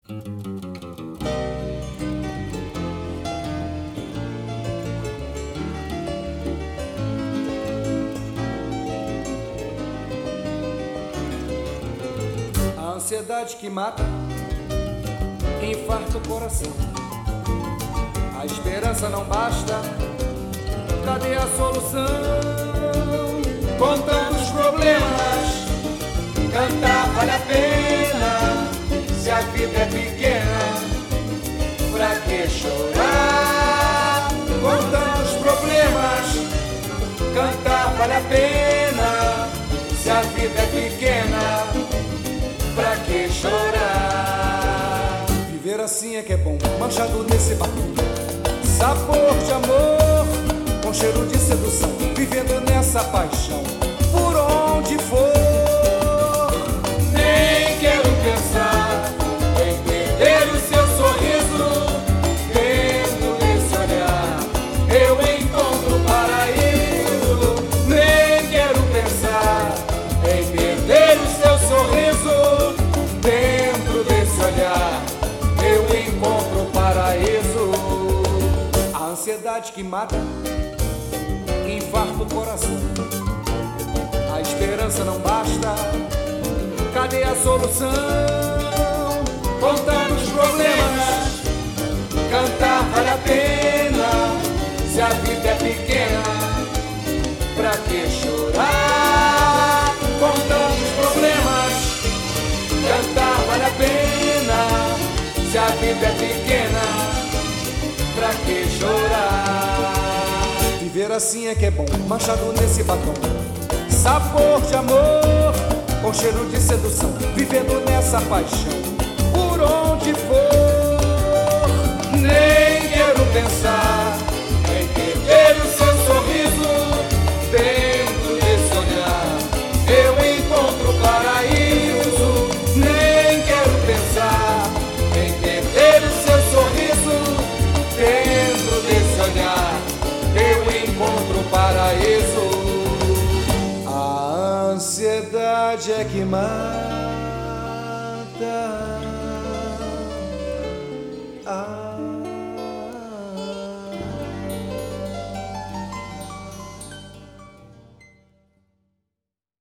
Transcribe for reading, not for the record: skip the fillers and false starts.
A ansiedade que mata, infarta o coração. A esperança não basta, cadê a solução? Com tantos problemas, cantar vale a pena. Se a vida é pequena, pra que chorar? Com tantos problemas, cantar vale a pena. Se a vida é pequena, pra que chorar? Viver assim é que é bom, manchado nesse batom. Sabor de amor, com cheiro de sedução. Vivendo nessa paixão, por onde for. Nem quero pensar em perder o seu sorriso. Dentro desse olhar, eu encontro o paraíso. Nem quero pensar em perder o seu sorriso. Dentro desse olhar, eu encontro o paraíso. A ansiedade que mata, infarta o coração. A esperança não basta, cadê a solução? Com tantos problemas, cantar vale a pena. Se a vida é pequena, pra que chorar? Com tantos problemas, cantar vale a pena. Se a vida é pequena, pra que chorar? Viver assim é que é bom, manchado nesse batom. Sabor de amor, com cheiro de sedução. Vivendo nessa paixão, por onde for. Nem quero pensar em perder o seu sorriso. Dentro desse olhar, eu encontro o paraíso. Nem quero pensar em perder o seu sorriso. Dentro desse olhar, eu encontro o paraíso. A ansiedade é que mata.